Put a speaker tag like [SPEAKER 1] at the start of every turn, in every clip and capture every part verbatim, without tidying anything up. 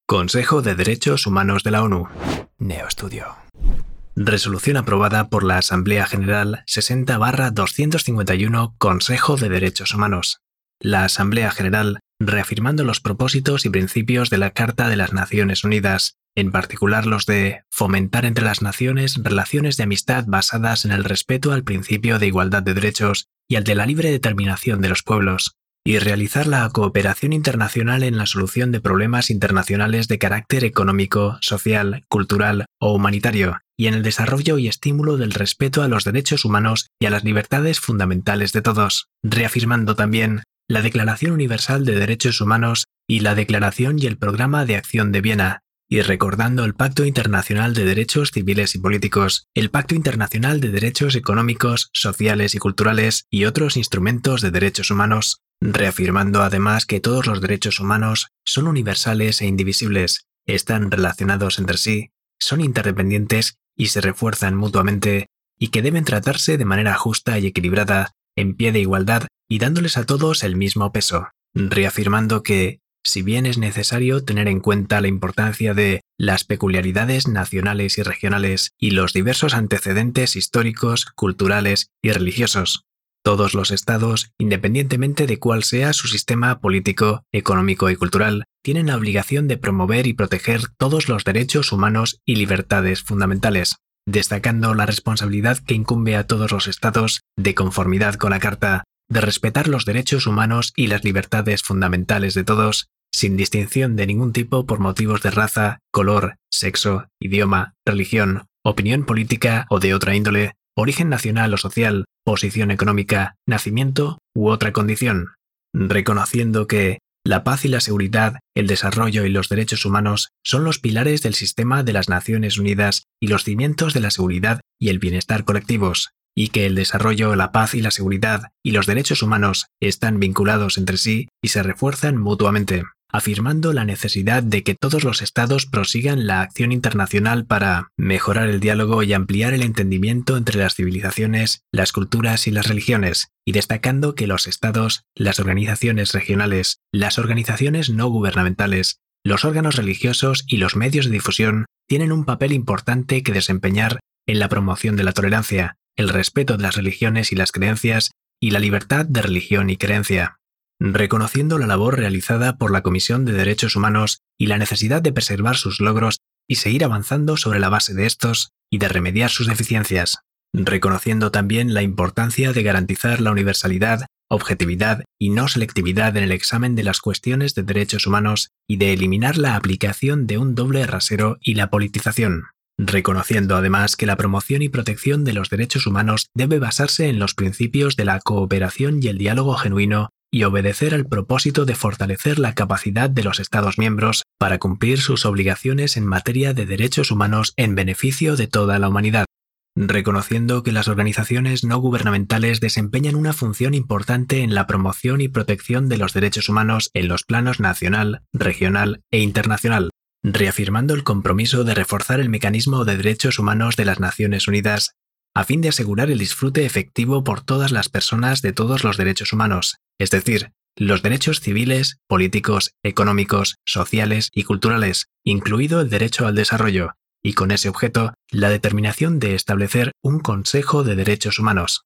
[SPEAKER 1] Consejo de Derechos Humanos de la ONU. Neoestudio. Resolución aprobada por la Asamblea General sesenta barra doscientos cincuenta y uno Consejo de Derechos Humanos. La Asamblea General, reafirmando los propósitos y principios de la Carta de las Naciones Unidas, en particular los de fomentar entre las naciones relaciones de amistad basadas en el respeto al principio de igualdad de derechos y al de la libre determinación de los pueblos, y realizar la cooperación internacional en la solución de problemas internacionales de carácter económico, social, cultural o humanitario, y en el desarrollo y estímulo del respeto a los derechos humanos y a las libertades fundamentales de todos, reafirmando también la Declaración Universal de Derechos Humanos y la Declaración y el Programa de Acción de Viena, y recordando el Pacto Internacional de Derechos Civiles y Políticos, el Pacto Internacional de Derechos Económicos, Sociales y Culturales y otros instrumentos de derechos humanos, reafirmando además que todos los derechos humanos son universales e indivisibles, están relacionados entre sí, son interdependientes y se refuerzan mutuamente, y que deben tratarse de manera justa y equilibrada, en pie de igualdad y dándoles a todos el mismo peso, reafirmando que, si bien es necesario tener en cuenta la importancia de las peculiaridades nacionales y regionales y los diversos antecedentes históricos, culturales y religiosos, todos los estados, independientemente de cuál sea su sistema político, económico y cultural, tienen la obligación de promover y proteger todos los derechos humanos y libertades fundamentales, destacando la responsabilidad que incumbe a todos los estados, de conformidad con la Carta, de respetar los derechos humanos y las libertades fundamentales de todos, sin distinción de ningún tipo por motivos de raza, color, sexo, idioma, religión, opinión política o de otra índole, origen nacional o social, posición económica, nacimiento u otra condición, reconociendo que la paz y la seguridad, el desarrollo y los derechos humanos son los pilares del sistema de las Naciones Unidas y los cimientos de la seguridad y el bienestar colectivos, y que el desarrollo, la paz y la seguridad y los derechos humanos están vinculados entre sí y se refuerzan mutuamente, afirmando la necesidad de que todos los estados prosigan la acción internacional para mejorar el diálogo y ampliar el entendimiento entre las civilizaciones, las culturas y las religiones, y destacando que los estados, las organizaciones regionales, las organizaciones no gubernamentales, los órganos religiosos y los medios de difusión tienen un papel importante que desempeñar en la promoción de la tolerancia, el respeto de las religiones y las creencias y la libertad de religión y creencia, reconociendo la labor realizada por la Comisión de Derechos Humanos y la necesidad de preservar sus logros y seguir avanzando sobre la base de estos y de remediar sus deficiencias, reconociendo también la importancia de garantizar la universalidad, objetividad y no selectividad en el examen de las cuestiones de derechos humanos y de eliminar la aplicación de un doble rasero y la politización, reconociendo además que la promoción y protección de los derechos humanos debe basarse en los principios de la cooperación y el diálogo genuino y obedecer al propósito de fortalecer la capacidad de los Estados miembros para cumplir sus obligaciones en materia de derechos humanos en beneficio de toda la humanidad, reconociendo que las organizaciones no gubernamentales desempeñan una función importante en la promoción y protección de los derechos humanos en los planos nacional, regional e internacional, reafirmando el compromiso de reforzar el mecanismo de derechos humanos de las Naciones Unidas a fin de asegurar el disfrute efectivo por todas las personas de todos los derechos humanos, es decir, los derechos civiles, políticos, económicos, sociales y culturales, incluido el derecho al desarrollo, y con ese objeto, la determinación de establecer un Consejo de Derechos Humanos.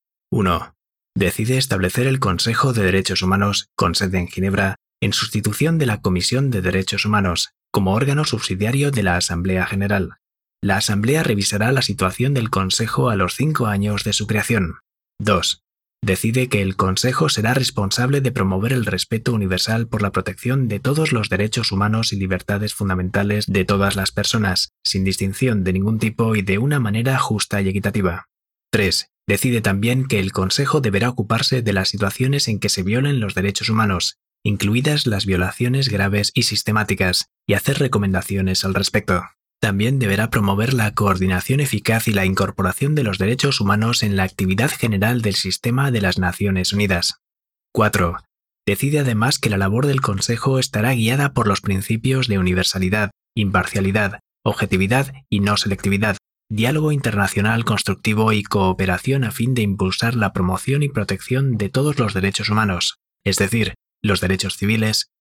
[SPEAKER 1] uno. Decide establecer el Consejo de Derechos Humanos, con sede en Ginebra, en sustitución de la Comisión de Derechos Humanos, como órgano subsidiario de la Asamblea General. La Asamblea revisará la situación del Consejo a los cinco años de su creación. dos. Decide que el Consejo será responsable de promover el respeto universal por la protección de todos los derechos humanos y libertades fundamentales de todas las personas, sin distinción de ningún tipo y de una manera justa y equitativa. tres. Decide también que el Consejo deberá ocuparse de las situaciones en que se violen los derechos humanos, incluidas las violaciones graves y sistemáticas, y hacer recomendaciones al respecto. También deberá promover la coordinación eficaz y la incorporación de los derechos humanos en la actividad general del sistema de las Naciones Unidas. cuatro. Decide además que la labor del Consejo estará guiada por los principios de universalidad, imparcialidad, objetividad y no selectividad, diálogo internacional constructivo y cooperación a fin de impulsar la promoción y protección de todos los derechos humanos, es decir, los derechos civiles,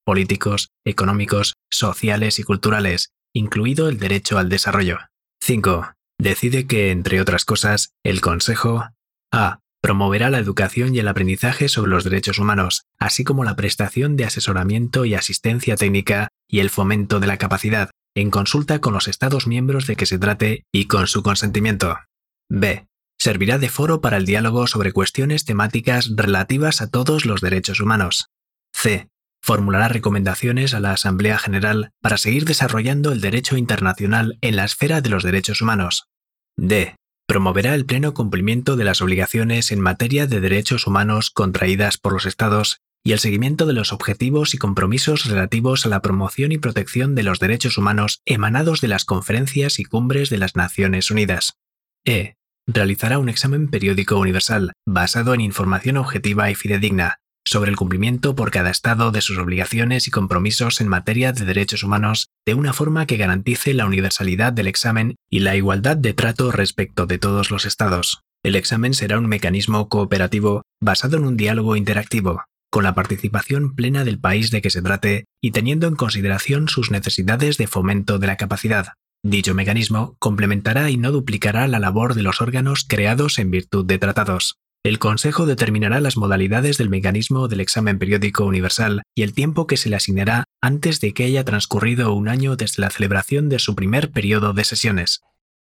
[SPEAKER 1] políticos, económicos, sociales y culturales, incluido el derecho al desarrollo. cinco. Decide que, entre otras cosas, el Consejo A. Promoverá la educación y el aprendizaje sobre los derechos humanos, así como la prestación de asesoramiento y asistencia técnica y el fomento de la capacidad, en consulta con los Estados miembros de que se trate y con su consentimiento. B. Servirá de foro para el diálogo sobre cuestiones temáticas relativas a todos los derechos humanos. C. Formulará recomendaciones a la Asamblea General para seguir desarrollando el derecho internacional en la esfera de los derechos humanos. D. Promoverá el pleno cumplimiento de las obligaciones en materia de derechos humanos contraídas por los Estados y el seguimiento de los objetivos y compromisos relativos a la promoción y protección de los derechos humanos emanados de las conferencias y cumbres de las Naciones Unidas. E. Realizará un examen periódico universal, basado en información objetiva y fidedigna, sobre el cumplimiento por cada Estado de sus obligaciones y compromisos en materia de derechos humanos de una forma que garantice la universalidad del examen y la igualdad de trato respecto de todos los Estados. El examen será un mecanismo cooperativo basado en un diálogo interactivo, con la participación plena del país de que se trate y teniendo en consideración sus necesidades de fomento de la capacidad. Dicho mecanismo complementará y no duplicará la labor de los órganos creados en virtud de tratados. El Consejo determinará las modalidades del mecanismo del examen periódico universal y el tiempo que se le asignará antes de que haya transcurrido un año desde la celebración de su primer periodo de sesiones.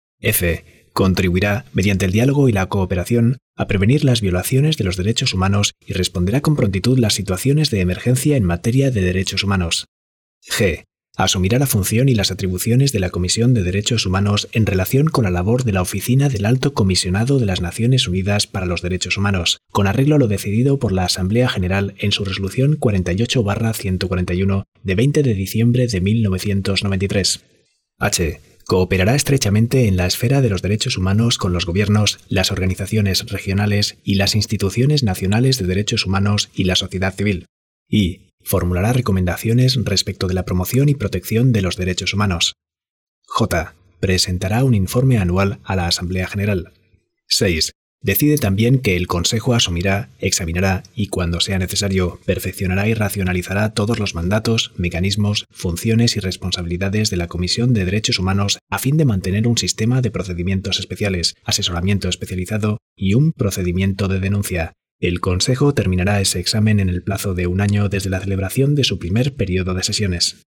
[SPEAKER 1] F. Contribuirá, mediante el diálogo y la cooperación, a prevenir las violaciones de los derechos humanos y responderá con prontitud las situaciones de emergencia en materia de derechos humanos. G. Asumirá la función y las atribuciones de la Comisión de Derechos Humanos en relación con la labor de la Oficina del Alto Comisionado de las Naciones Unidas para los Derechos Humanos, con arreglo a lo decidido por la Asamblea General en su resolución cuarenta y ocho barra ciento cuarenta y uno de veinte de diciembre de mil novecientos noventa y tres. H. Cooperará estrechamente en la esfera de los derechos humanos con los gobiernos, las organizaciones regionales y las instituciones nacionales de derechos humanos y la sociedad civil. I. Formulará recomendaciones respecto de la promoción y protección de los derechos humanos. J. Presentará un informe anual a la Asamblea General. seis. Decide también que el Consejo asumirá, examinará y, cuando sea necesario, perfeccionará y racionalizará todos los mandatos, mecanismos, funciones y responsabilidades de la Comisión de Derechos Humanos a fin de mantener un sistema de procedimientos especiales, asesoramiento especializado y un procedimiento de denuncia. El Consejo terminará ese examen en el plazo de un año desde la celebración de su primer periodo de sesiones.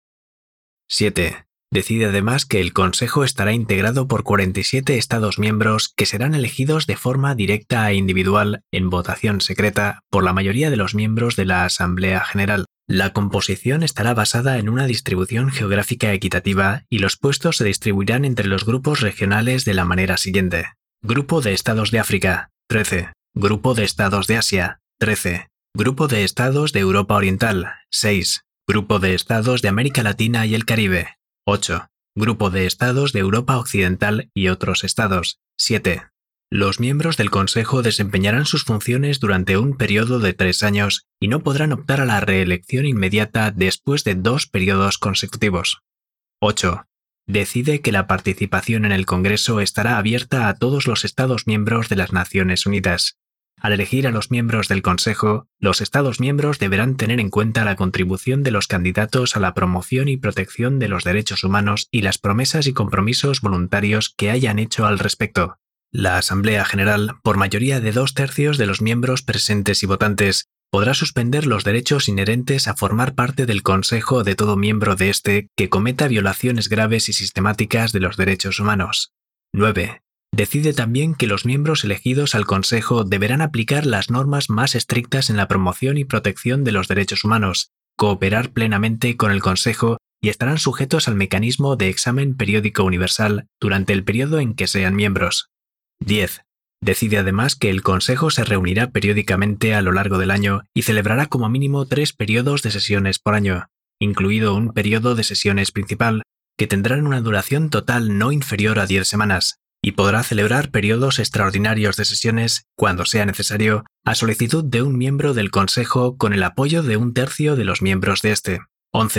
[SPEAKER 1] siete. Decide además que el Consejo estará integrado por cuarenta y siete Estados miembros que serán elegidos de forma directa e individual en votación secreta por la mayoría de los miembros de la Asamblea General. La composición estará basada en una distribución geográfica equitativa y los puestos se distribuirán entre los grupos regionales de la manera siguiente. Grupo de Estados de África, trece. Grupo de Estados de Asia, trece. Grupo de Estados de Europa Oriental, seis. Grupo de Estados de América Latina y el Caribe, ocho. Grupo de Estados de Europa Occidental y otros estados, siete. Los miembros del Consejo desempeñarán sus funciones durante un periodo de tres años y no podrán optar a la reelección inmediata después de dos periodos consecutivos. ocho. Decide que la participación en el Congreso estará abierta a todos los Estados miembros de las Naciones Unidas. Al elegir a los miembros del Consejo, los Estados miembros deberán tener en cuenta la contribución de los candidatos a la promoción y protección de los derechos humanos y las promesas y compromisos voluntarios que hayan hecho al respecto. La Asamblea General, por mayoría de dos tercios de los miembros presentes y votantes, podrá suspender los derechos inherentes a formar parte del Consejo de todo miembro de éste que cometa violaciones graves y sistemáticas de los derechos humanos. nueve. Decide también que los miembros elegidos al Consejo deberán aplicar las normas más estrictas en la promoción y protección de los derechos humanos, cooperar plenamente con el Consejo y estarán sujetos al mecanismo de examen periódico universal durante el periodo en que sean miembros. diez. Decide además que el Consejo se reunirá periódicamente a lo largo del año y celebrará como mínimo tres periodos de sesiones por año, incluido un periodo de sesiones principal, que tendrán una duración total no inferior a diez semanas, y podrá celebrar periodos extraordinarios de sesiones, cuando sea necesario, a solicitud de un miembro del Consejo con el apoyo de un tercio de los miembros de este. once.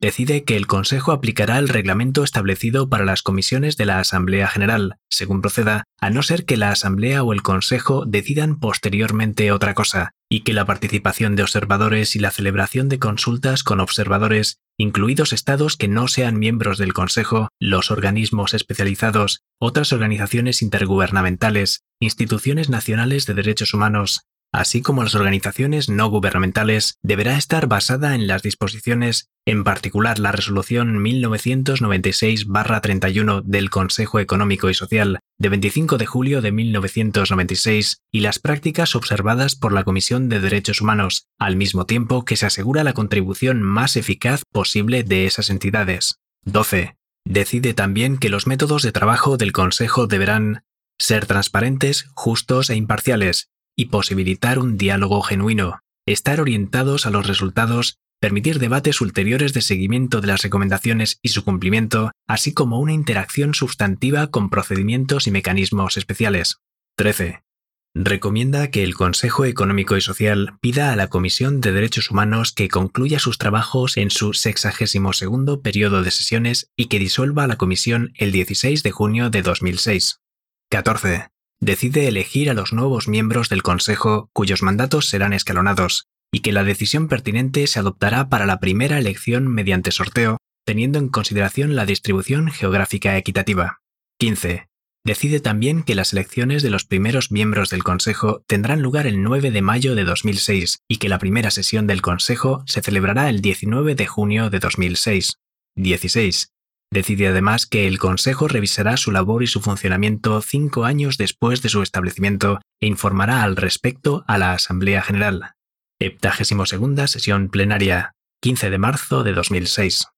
[SPEAKER 1] Decide que el Consejo aplicará el reglamento establecido para las comisiones de la Asamblea General, según proceda, a no ser que la Asamblea o el Consejo decidan posteriormente otra cosa, y que la participación de observadores y la celebración de consultas con observadores, incluidos estados que no sean miembros del Consejo, los organismos especializados, otras organizaciones intergubernamentales, instituciones nacionales de derechos humanos, así como las organizaciones no gubernamentales, deberá estar basada en las disposiciones, en particular la Resolución mil novecientos noventa y seis barra treinta y uno del Consejo Económico y Social de veinticinco de julio de mil novecientos noventa y seis y las prácticas observadas por la Comisión de Derechos Humanos, al mismo tiempo que se asegura la contribución más eficaz posible de esas entidades. doce. Decide también que los métodos de trabajo del Consejo deberán ser transparentes, justos e imparciales, y posibilitar un diálogo genuino, estar orientados a los resultados, permitir debates ulteriores de seguimiento de las recomendaciones y su cumplimiento, así como una interacción sustantiva con procedimientos y mecanismos especiales. trece. Recomienda que el Consejo Económico y Social pida a la Comisión de Derechos Humanos que concluya sus trabajos en su sexagésimo segundo periodo de sesiones y que disuelva la comisión el dieciséis de junio de dos mil seis. catorce. Decide elegir a los nuevos miembros del Consejo cuyos mandatos serán escalonados, y que la decisión pertinente se adoptará para la primera elección mediante sorteo, teniendo en consideración la distribución geográfica equitativa. quince. Decide también que las elecciones de los primeros miembros del Consejo tendrán lugar el nueve de mayo de dos mil seis y que la primera sesión del Consejo se celebrará el diecinueve de junio de dos mil seis. dieciséis. Decide además que el Consejo revisará su labor y su funcionamiento cinco años después de su establecimiento e informará al respecto a la Asamblea General. Heptagésimo segunda sesión plenaria, quince de marzo de dos mil seis.